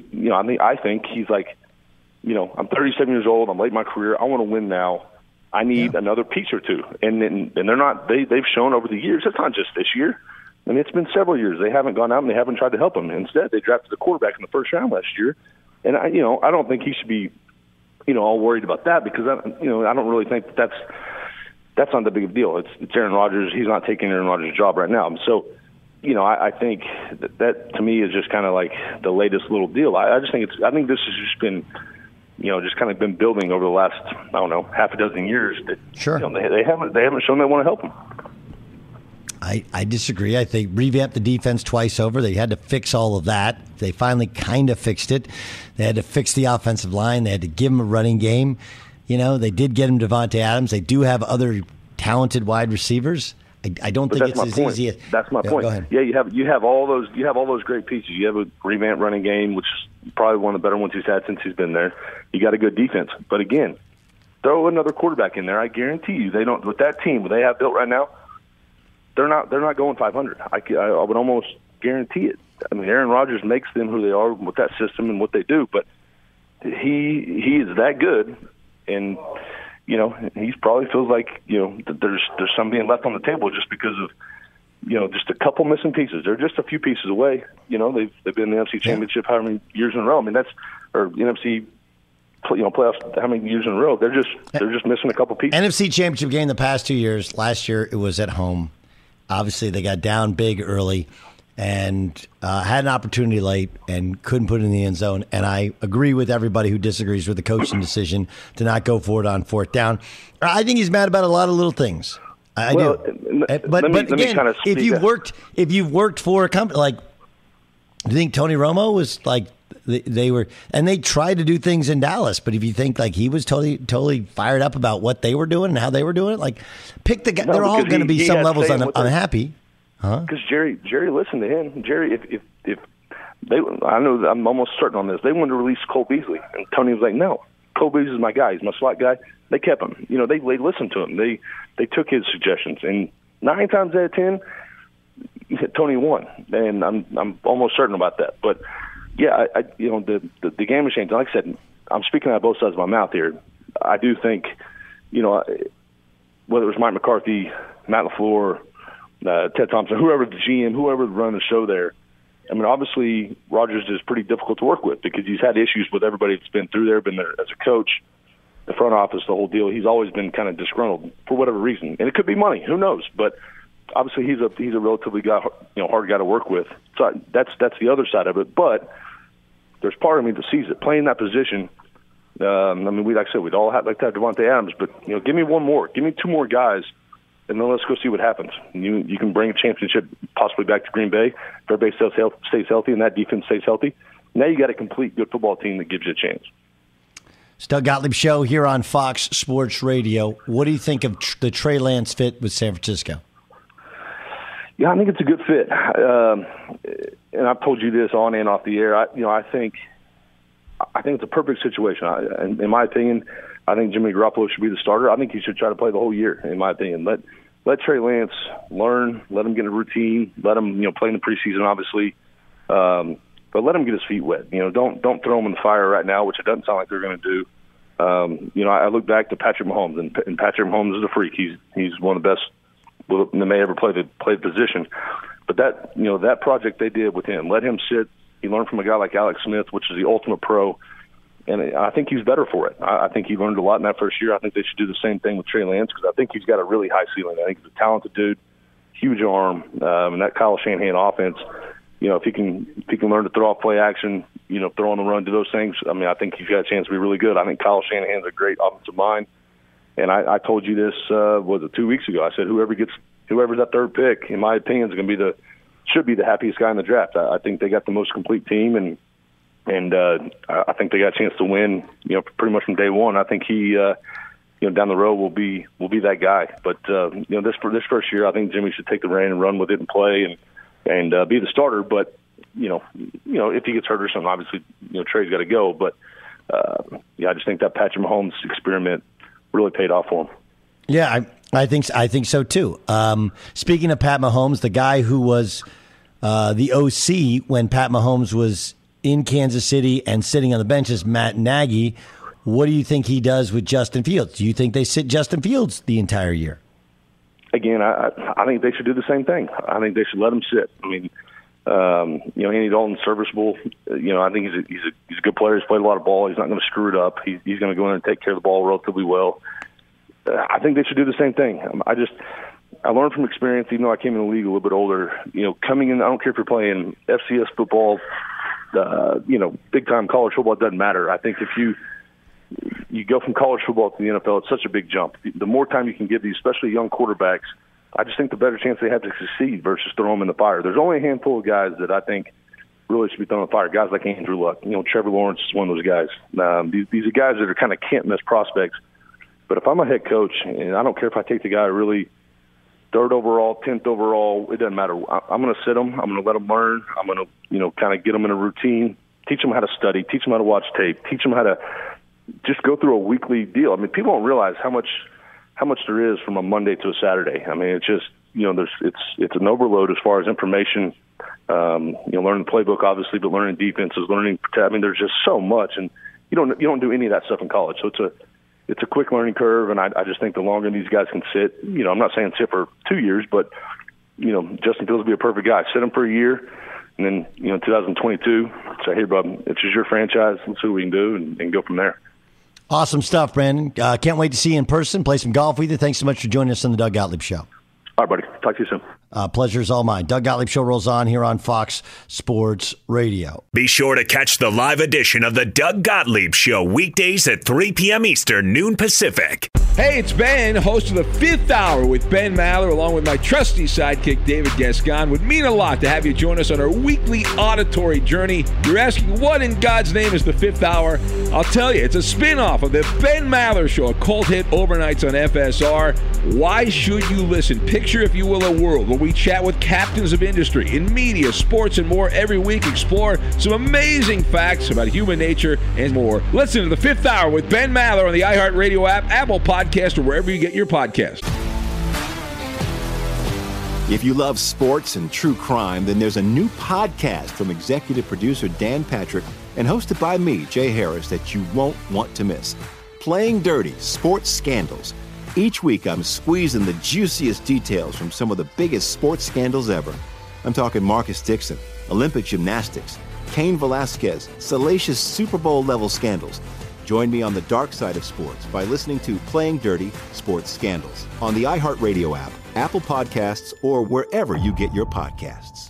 I think he's like, I'm 37 years old. I'm late in my career. I want to win now. I need another piece or two, and they're not. They've shown over the years. It's not just this year. I mean, it's been several years. They haven't gone out and they haven't tried to help him. Instead, they drafted a quarterback in the first round last year, and I don't think he should be, all worried about that because I don't really think that's not the big deal. It's Aaron Rodgers. He's not taking Aaron Rodgers' job right now. So, I think that to me is just kind of like the latest little deal. I think this has just been, just kind of been building over the last, half a dozen years. That, sure. They haven't shown they want to help him. I disagree. I think revamped the defense twice over. They had to fix all of that. They finally kind of fixed it. They had to fix the offensive line. They had to give him a running game. They did get him Devontae Adams. They do have other talented wide receivers. I don't think it's as easy as that's my point. Go ahead. Yeah, you have all those great pieces. You have a revamped running game, which is probably one of the better ones he's had since he's been there. You got a good defense, but again, throw another quarterback in there. I guarantee you, they don't with that team they have built right now. They're not going 500. I would almost guarantee it. I mean, Aaron Rodgers makes them who they are with that system and what they do, but he is that good, and he probably feels like that there's something left on the table just because of just a couple missing pieces. They're just a few pieces away. They've been in the NFC Championship how many years in a row? I mean or NFC. Playoffs how many years in a row? They're just missing a couple pieces. NFC Championship game the past 2 years. Last year it was at home. Obviously, they got down big early and had an opportunity late and couldn't put it in the end zone. And I agree with everybody who disagrees with the coaching decision to not go for it on 4th down. I think he's mad about a lot of little things. I do. But again, if you've worked for a company, like, do you think Tony Romo was like they were, and they tried to do things in Dallas, but if you think like he was totally fired up about what they were doing and how they were doing it, like pick the guy. They're all going to be some levels unhappy. Because Jerry listened to him. Jerry, if they, I know I'm almost certain on this. They wanted to release Cole Beasley, and Tony was like, "No, Cole Beasley is my guy. He's my slot guy." They kept him. They listened to him. They took his suggestions, and 9 times out of 10, Tony won, and I'm almost certain about that. But yeah, the game has changed. Like I said, I'm speaking out of both sides of my mouth here. I do think, whether it was Mike McCarthy, Matt LaFleur, Ted Thompson, whoever the GM, whoever running the show there. I mean, obviously, Rodgers is pretty difficult to work with because he's had issues with everybody that's been through there, been there as a coach, the front office, the whole deal. He's always been kind of disgruntled for whatever reason, and it could be money. Who knows? But obviously, he's a relatively hard guy to work with. So that's the other side of it. But there's part of me that sees it playing that position. I mean, like I said, we'd all like to have Devontae Adams, but give me one more, give me 2 more guys. And then let's go see what happens. You can bring a championship possibly back to Green Bay if everybody stays healthy and that defense stays healthy. now you got a complete good football team that gives you a chance. It's Doug Gottlieb Show here on Fox Sports Radio. What do you think of the Trey Lance fit with San Francisco? Yeah, I think it's a good fit. And I've told you this on and off the air. I think it's a perfect situation. In my opinion, I think Jimmy Garoppolo should be the starter. I think he should try to play the whole year, in my opinion. Let Trey Lance learn, let him get a routine, let him play in the preseason, obviously, but let him get his feet wet. Don't throw him in the fire right now, which it doesn't sound like they're going to do. I look back to Patrick Mahomes, and Patrick Mahomes is a freak. He's one of the best that may ever play the position. But that project they did with him, let him sit. He learned from a guy like Alex Smith, which is the ultimate pro, and I think he's better for it. I think he learned a lot in that first year. I think they should do the same thing with Trey Lance because I think he's got a really high ceiling. I think he's a talented dude, huge arm, and that Kyle Shanahan offense. If he can learn to throw off play action, throw on the run, do those things. I mean, I think he's got a chance to be really good. I think Kyle Shanahan's a great offensive mind, and I told you this 2 weeks ago. I said whoever's that third pick, in my opinion, is going to be should be the happiest guy in the draft. I think they got the most complete team, and I think they got a chance to win. Pretty much from day one. I think he, down the road will be that guy. But this first year, I think Jimmy should take the reign and run with it and play and be the starter. But if he gets hurt or something, obviously Trey's got to go. But I just think that Patrick Mahomes experiment really paid off for him. Yeah, I think so too. Speaking of Pat Mahomes, the guy who was the OC when Pat Mahomes was in Kansas City and sitting on the bench is Matt Nagy. What do you think he does with Justin Fields? Do you think they sit Justin Fields the entire year? Again, I think they should do the same thing. I think they should let him sit. I mean, Andy Dalton's serviceable. I think he's a good player. He's played a lot of ball. He's not going to screw it up. He's going to go in and take care of the ball relatively well. I think they should do the same thing. I learned from experience, even though I came in the league a little bit older. Coming in, I don't care if you're playing FCS football, big time college football, it doesn't matter. I think if you go from college football to the NFL, it's such a big jump. The more time you can give these, especially young quarterbacks, I just think the better chance they have to succeed versus throw them in the fire. There's only a handful of guys that I think really should be thrown in the fire. Guys like Andrew Luck, Trevor Lawrence is one of those guys. These are guys that are kind of can't miss prospects. But if I'm a head coach, and I don't care if I take the guy really 3rd overall, 10th overall, it doesn't matter. I'm going to sit him. I'm going to let him learn. I'm going to, kind of get him in a routine, teach him how to study, teach him how to watch tape, teach him how to just go through a weekly deal. I mean, people don't realize how much there is from a Monday to a Saturday. I mean, it's just, it's an overload as far as information. Learning the playbook, obviously, but learning defenses, learning. I mean, there's just so much, and you don't do any of that stuff in college. So it's a quick learning curve, and I just think the longer these guys can sit, I'm not saying sit for 2 years, but, Justin Fields will be a perfect guy. Sit him for a year, and then, 2022, say, hey, bub, it's just your franchise. Let's see what we can do and go from there. Awesome stuff, Brandon. Can't wait to see you in person, play some golf with you. Thanks so much for joining us on the Doug Gottlieb Show. All right, buddy. Talk to you soon. Pleasure is all mine. Doug Gottlieb Show rolls on here on Fox Sports Radio. Be sure to catch the live edition of the Doug Gottlieb Show weekdays at 3 p.m. Eastern, noon Pacific. Hey, it's Ben, host of the Fifth Hour with Ben Maller, along with my trusty sidekick, David Gascon. Would mean a lot to have you join us on our weekly auditory journey. You're asking, what in God's name is the Fifth Hour? I'll tell you, it's a spin-off of the Ben Maller Show, a cult hit overnights on FSR. Why should you listen? Picture, if you will, a world where we chat with captains of industry in media, sports, and more every week. Explore some amazing facts about human nature and more. Listen to the Fifth Hour with Ben Maller on the iHeartRadio app, Apple Podcast, or wherever you get your podcast. If you love sports and true crime, then there's a new podcast from executive producer Dan Patrick and hosted by me, Jay Harris, that you won't want to miss. Playing Dirty: Sports Scandals. Each week, I'm squeezing the juiciest details from some of the biggest sports scandals ever. I'm talking Marcus Dixon, Olympic gymnastics, Cain Velasquez, salacious Super Bowl-level scandals. Join me on the dark side of sports by listening to Playing Dirty: Sports Scandals on the iHeartRadio app, Apple Podcasts, or wherever you get your podcasts.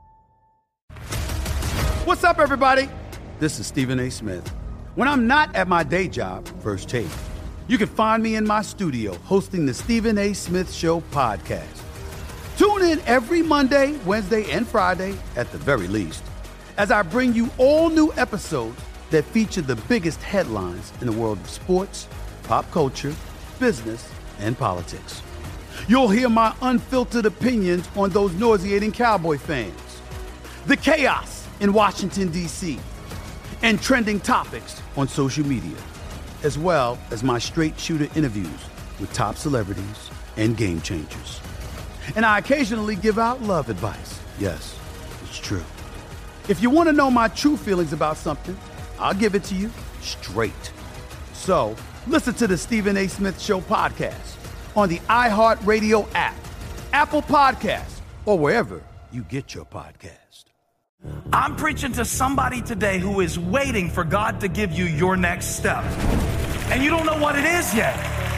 What's up, everybody? This is Stephen A. Smith. When I'm not at my day job, First Take, you can find me in my studio hosting the Stephen A. Smith Show podcast. Tune in every Monday, Wednesday, and Friday at the very least. as I bring you all new episodes that feature the biggest headlines in the world of sports, pop culture, business, and politics. You'll hear my unfiltered opinions on those nauseating Cowboy fans, the chaos in Washington, D.C., and trending topics on social media, as well as my straight shooter interviews with top celebrities and game changers. And I occasionally give out love advice. Yes, it's true. If you want to know my true feelings about something, I'll give it to you straight. So listen to the Stephen A. Smith Show podcast on the iHeartRadio app, Apple Podcasts, or wherever you get your podcast. I'm preaching to somebody today who is waiting for God to give you your next step. And you don't know what it is yet.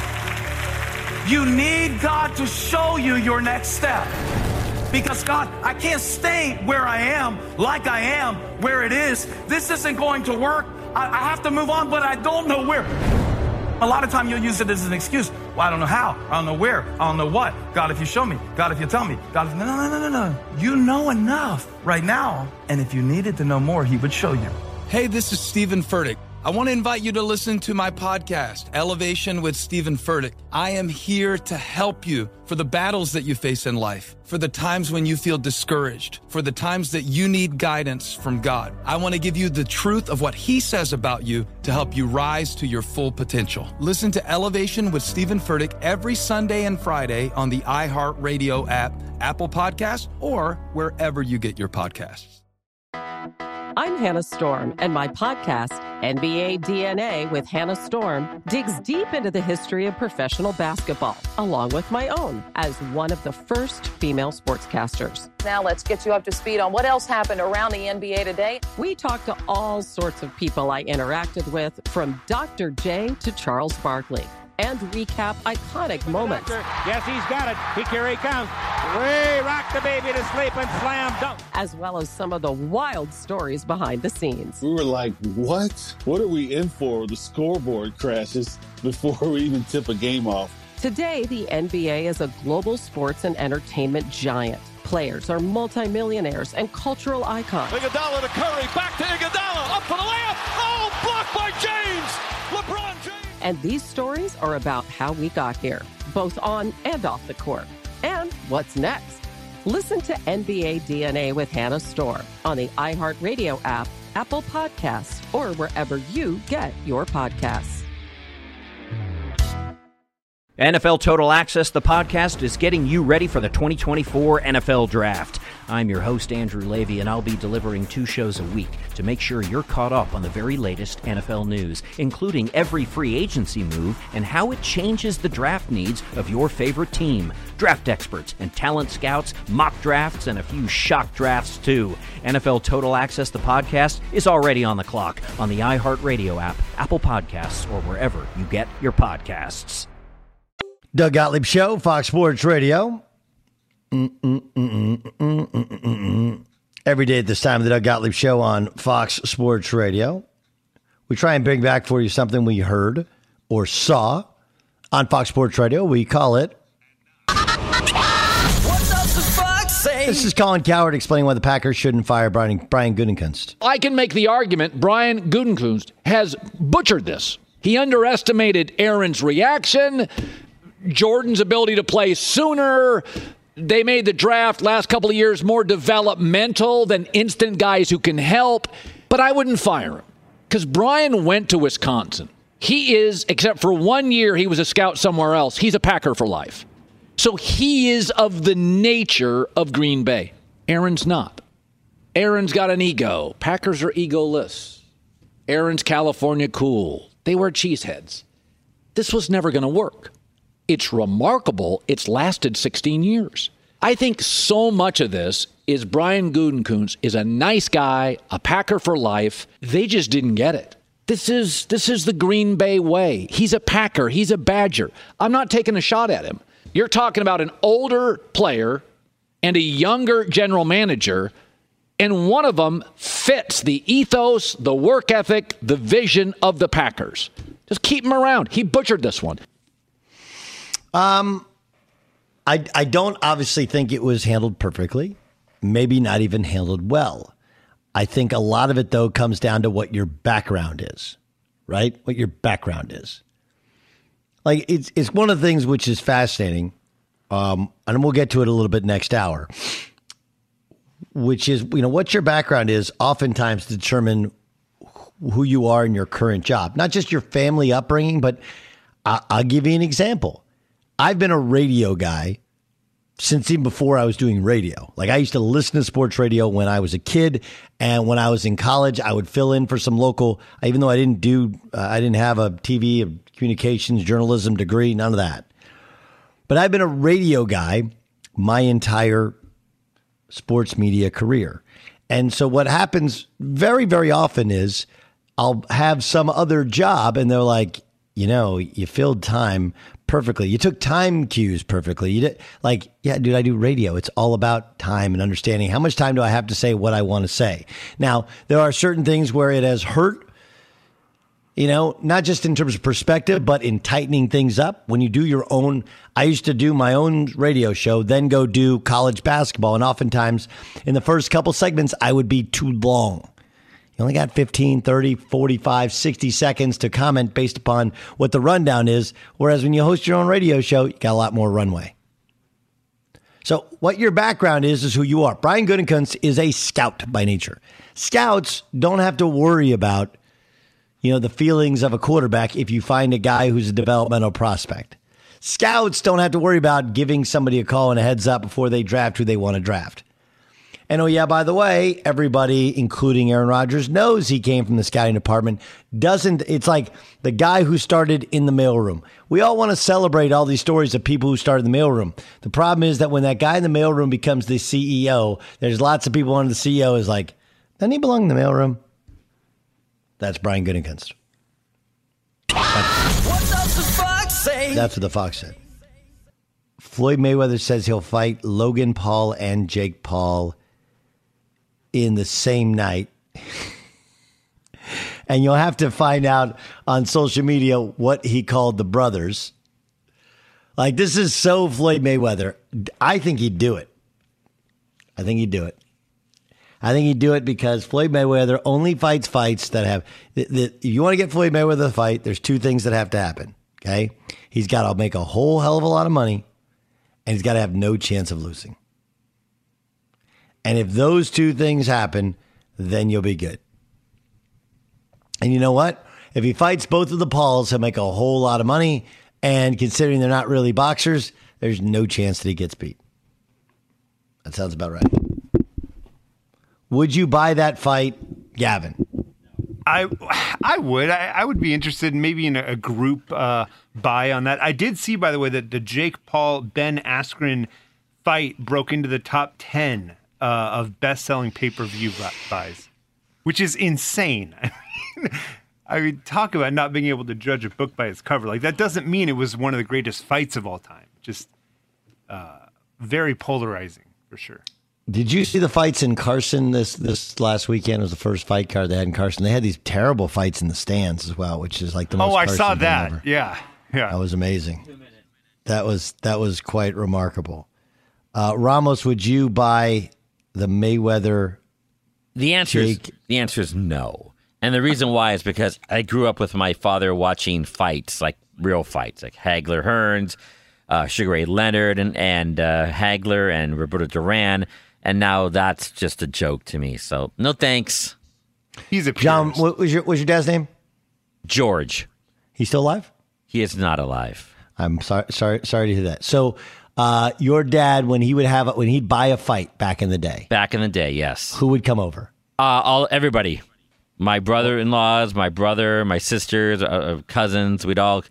You need God to show you your next step. Because God, I can't stay where I am, like I am, where it is. This isn't going to work. I have to move on, but I don't know where. A lot of time you'll use it as an excuse. Well, I don't know how. I don't know where. I don't know what. God, if you show me. God, if you tell me. God, if... No. You know enough right now. And if you needed to know more, he would show you. Hey, this is Stephen Furtick. I want to invite you to listen to my podcast, Elevation with Stephen Furtick. I am here to help you for the battles that you face in life, for the times when you feel discouraged, for the times that you need guidance from God. I want to give you the truth of what he says about you to help you rise to your full potential. Listen to Elevation with Stephen Furtick every Sunday and Friday on the iHeartRadio app, Apple Podcasts, or wherever you get your podcasts. I'm Hannah Storm, and my podcast, NBA DNA with Hannah Storm, digs deep into the history of professional basketball, along with my own, as one of the first female sportscasters. Now let's get you up to speed on what else happened around the NBA today. We talk to all sorts of people I interacted with, from Dr. J to Charles Barkley, and recap iconic moments. Yes, he's got it. Here he comes. We rock the baby to sleep and slam dunk. As well as some of the wild stories behind the scenes. We were like, what? What are we in for? The scoreboard crashes before we even tip a game off. Today, the NBA is a global sports and entertainment giant. Players are multimillionaires and cultural icons. Iguodala to Curry, back to Iguodala, up for the layup. Oh, blocked by James. LeBron James. And these stories are about how we got here, both on and off the court. And what's next? Listen to NBA DNA with Hannah Storm on the iHeartRadio app, Apple Podcasts, or wherever you get your podcasts. NFL Total Access, the podcast, is getting you ready for the 2024 NFL Draft. I'm your host, Andrew Levy, and I'll be delivering 2 shows a week to make sure you're caught up on the very latest NFL news, including every free agency move and how it changes the draft needs of your favorite team. Draft experts and talent scouts, mock drafts, and a few shock drafts, too. NFL Total Access, the podcast, is already on the clock on the iHeartRadio app, Apple Podcasts, or wherever you get your podcasts. Doug Gottlieb Show, Fox Sports Radio. Every day at this time, the Doug Gottlieb Show on Fox Sports Radio. We try and bring back for you something we heard or saw on Fox Sports Radio. We call it... What does the Fox say? This is Colin Cowherd explaining why the Packers shouldn't fire Brian Gutekunst. I can make the argument Brian Gutekunst has butchered this. He underestimated Aaron's reaction, Jordan's ability to play sooner. They made the draft last couple of years more developmental than instant guys who can help. But I wouldn't fire him because Brian went to Wisconsin. He is, except for 1 year, he was a scout somewhere else. He's a Packer for life. So he is of the nature of Green Bay. Aaron's not. Aaron's got an ego. Packers are egoless. Aaron's California cool. They wear cheeseheads. This was never going to work. It's remarkable it's lasted 16 years. I think so much of this is Brian Gutekunst is a nice guy, a Packer for life. They just didn't get it. This is the Green Bay way. He's a Packer. He's a Badger. I'm not taking a shot at him. You're talking about an older player and a younger general manager, and one of them fits the ethos, the work ethic, the vision of the Packers. Just keep him around. He butchered this one. I don't obviously think it was handled perfectly, maybe not even handled well. I think a lot of it, though, comes down to what your background is, right? What your background is. Like, it's one of the things which is fascinating, and we'll get to it a little bit next hour, which is, what your background is oftentimes determine who you are in your current job. Not just your family upbringing, but I'll give you an example. I've been a radio guy since even before I was doing radio. Like, I used to listen to sports radio when I was a kid, and when I was in college, I would fill in for some local, even though I didn't have a TV, a communications, journalism degree, none of that. But I've been a radio guy my entire sports media career. And so what happens very, very often is I'll have some other job, and they're like, you filled time perfectly. You took time cues perfectly. You did, yeah, dude, I do radio. It's all about time and understanding. How much time do I have to say what I want to say? Now, there are certain things where it has hurt, not just in terms of perspective, but in tightening things up. When you do your own, I used to do my own radio show, then go do college basketball. And oftentimes in the first couple segments, I would be too long. You only got 15, 30, 45, 60 seconds to comment based upon what the rundown is. Whereas when you host your own radio show, you got a lot more runway. So what your background is who you are. Brian Gutekunst is a scout by nature. Scouts don't have to worry about, the feelings of a quarterback if you find a guy who's a developmental prospect. Scouts don't have to worry about giving somebody a call and a heads up before they draft who they want to draft. And oh yeah, by the way, everybody, including Aaron Rodgers, knows he came from the scouting department. It's like the guy who started in the mailroom. We all want to celebrate all these stories of people who started in the mailroom. The problem is that when that guy in the mailroom becomes the CEO, there's lots of people under the CEO is like, doesn't he belong in the mailroom? That's Brian Gutekunst. What does the fox say? That's what the Fox said. Floyd Mayweather says he'll fight Logan Paul and Jake Paul in the same night. And you'll have to find out on social media what he called the brothers. Like, this is so Floyd Mayweather. I think he'd do it. I think he'd do it because Floyd Mayweather only fights that have... If you want to get Floyd Mayweather to fight, there's two things that have to happen, okay? He's got to make a whole hell of a lot of money, and he's got to have no chance of losing. And if those two things happen, then you'll be good. And you know what? If he fights both of the Pauls, he'll make a whole lot of money. And considering they're not really boxers, there's no chance that he gets beat. That sounds about right. Would you buy that fight, Gavin? I would. I would be interested maybe in a group buy on that. I did see, by the way, that the Jake Paul-Ben Askren fight broke into the top 10 of best-selling pay-per-view buys, which is insane. I mean, talk about not being able to judge a book by its cover. Like, that doesn't mean it was one of the greatest fights of all time. Just very polarizing, for sure. Did you see the fights in Carson this last weekend? It was the first fight card they had in Carson. They had these terrible fights in the stands as well, which is like the most Carson I saw that. Ever. Yeah. That was amazing. That was quite remarkable. Ramos, would you buy the Mayweather? The answer is no. And the reason why is because I grew up with my father watching fights, like real fights, like Hagler Hearns, Sugar Ray Leonard, and Hagler and Roberto Duran. And now that's just a joke to me. So no thanks. He's a purist. John, what was your dad's name? George. He's still alive? He is not alive. I'm sorry to hear that. So your dad, when he'd buy a fight back in the day. Back in the day, yes. Who would come over? Everybody. My brother-in-laws, my brother, my sisters, cousins. We'd all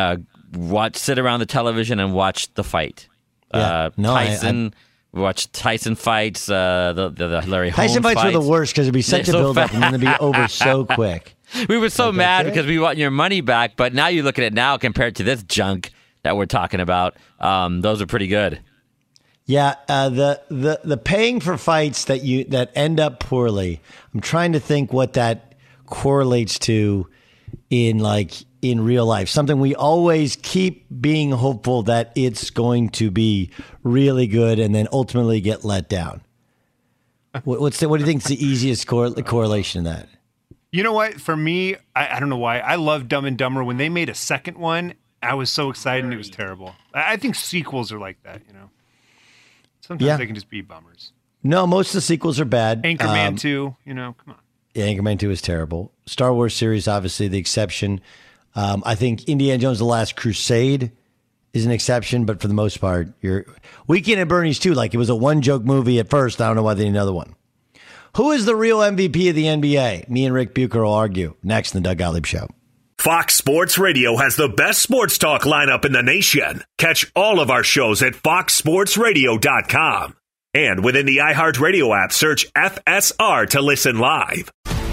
sit around the television and watch the fight. Yeah. Tyson. We watched Tyson fights, the Larry Holmes Tyson fights were the worst because it'd be such a build-up and then it'd be over so quick. We were so mad because we want your money back, but now you look at it now compared to this junk that we're talking about. Those are pretty good. Yeah, the paying for fights that end up poorly. I'm trying to think what that correlates to in real life. Something we always keep being hopeful that it's going to be really good and then ultimately get let down. What do you think is the easiest correlation in that? You know what? For me, I don't know why. I love Dumb and Dumber. When they made a second one, I was so excited and it was terrible. I think sequels are like that, you know? Sometimes they can just be bummers. No, most of the sequels are bad. Anchorman 2, you know, come on. Yeah, Anchorman 2 is terrible. Star Wars series, obviously, the exception. I think Indiana Jones: The Last Crusade is an exception, but for the most part, Weekend at Bernie's too. Like, it was a one-joke movie at first. I don't know why they need another one. Who is the real MVP of the NBA? Me and Rick Bucher will argue next in the Doug Gottlieb Show. Fox Sports Radio has the best sports talk lineup in the nation. Catch all of our shows at foxsportsradio.com. And within the iHeartRadio app, search FSR to listen live.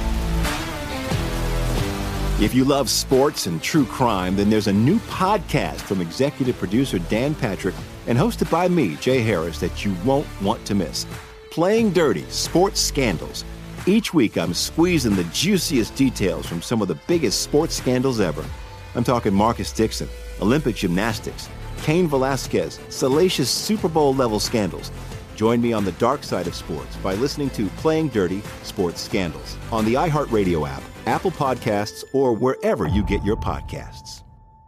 If you love sports and true crime, then there's a new podcast from executive producer Dan Patrick and hosted by me, Jay Harris, that you won't want to miss. Playing Dirty: Sports Scandals. Each week, I'm squeezing the juiciest details from some of the biggest sports scandals ever. I'm talking Marcus Dixon, Olympic gymnastics, Cain Velasquez, salacious Super Bowl-level scandals. Join me on the dark side of sports by listening to Playing Dirty: Sports Scandals on the iHeartRadio app, Apple Podcasts, or wherever you get your podcasts.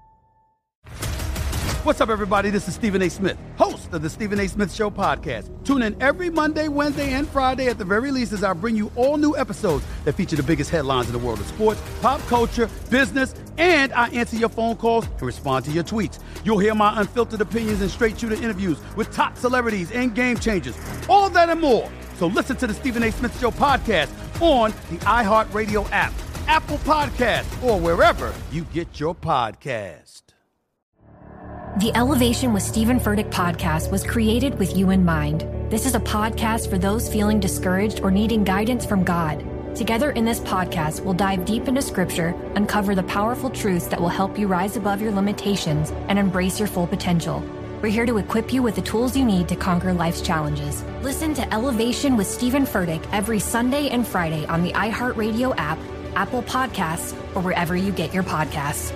What's up, everybody? This is Stephen A. Smith, host of the Stephen A. Smith Show podcast. Tune in every Monday, Wednesday, and Friday at the very least as I bring you all new episodes that feature the biggest headlines in the world of sports, pop culture, business, and I answer your phone calls and respond to your tweets. You'll hear my unfiltered opinions and straight-shooter interviews with top celebrities and game changers. All that and more. So listen to the Stephen A. Smith Show podcast on the iHeartRadio app, Apple Podcasts, or wherever you get your podcast. The Elevation with Stephen Furtick podcast was created with you in mind. This is a podcast for those feeling discouraged or needing guidance from God. Together in this podcast, we'll dive deep into Scripture, uncover the powerful truths that will help you rise above your limitations and embrace your full potential. We're here to equip you with the tools you need to conquer life's challenges. Listen to Elevation with Stephen Furtick every Sunday and Friday on the iHeartRadio app, Apple Podcasts, or wherever you get your podcasts.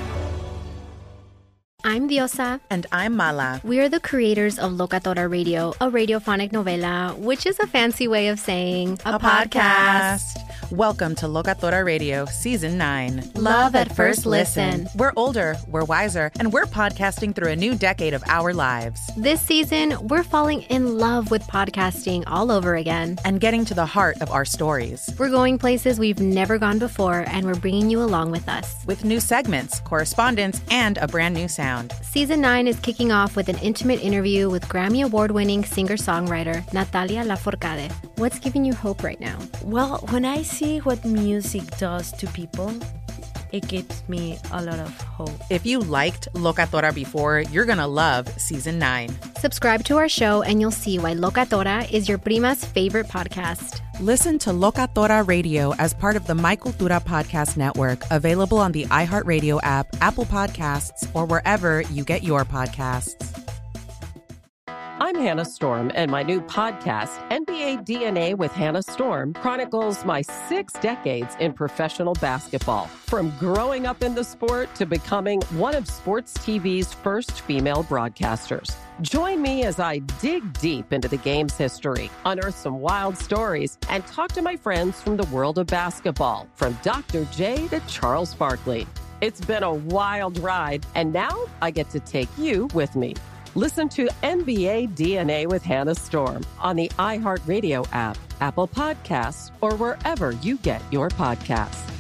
I'm Diosa. And I'm Mala. We are the creators of Locatora Radio, a radiophonic novela, which is a fancy way of saying a podcast. Welcome to Locatora Radio, Season 9. Love at first listen. We're older, we're wiser, and we're podcasting through a new decade of our lives. This season, we're falling in love with podcasting all over again. And getting to the heart of our stories. We're going places we've never gone before, and we're bringing you along with us. With new segments, correspondence, and a brand new sound. Season 9 is kicking off with an intimate interview with Grammy Award-winning singer-songwriter Natalia Lafourcade. What's giving you hope right now? Well, when I see what music does to people, it gives me a lot of hope. If you liked Locatora before, you're going to love Season 9. Subscribe to our show and you'll see why Locatora is your prima's favorite podcast. Listen to Locatora Radio as part of the My Cultura Podcast Network, available on the iHeartRadio app, Apple Podcasts, or wherever you get your podcasts. I'm Hannah Storm, and my new podcast, NBA DNA with Hannah Storm, chronicles my 6 decades in professional basketball. From growing up in the sport to becoming one of sports TV's first female broadcasters. Join me as I dig deep into the game's history, unearth some wild stories, and talk to my friends from the world of basketball, from Dr. J to Charles Barkley. It's been a wild ride, and now I get to take you with me. Listen to NBA DNA with Hannah Storm on the iHeartRadio app, Apple Podcasts, or wherever you get your podcasts.